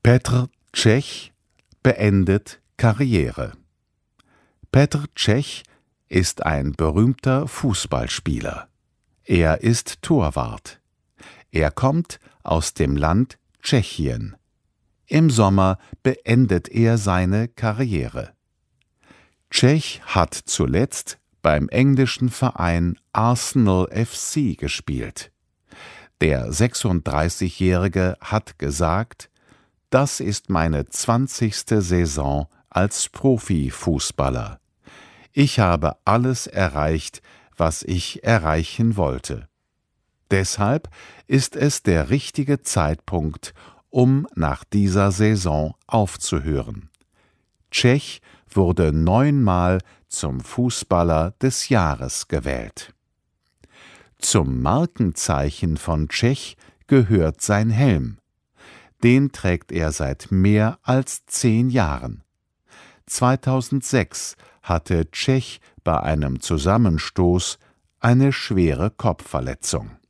Petr Cech beendet Karriere. Petr Cech ist ein berühmter Fußballspieler. Er ist Torwart. Er kommt aus dem Land Tschechien. Im Sommer beendet er seine Karriere. Cech hat zuletzt beim englischen Verein Arsenal FC gespielt. Der 36-Jährige hat gesagt: „Das ist meine 20. Saison als Profifußballer. Ich habe alles erreicht, was ich erreichen wollte. Deshalb ist es der richtige Zeitpunkt, um nach dieser Saison aufzuhören." Cech wurde 9-mal zum Fußballer des Jahres gewählt. Zum Markenzeichen von Cech gehört sein Helm. Den trägt er seit mehr als 10 Jahren. 2006 hatte Cech bei einem Zusammenstoß eine schwere Kopfverletzung.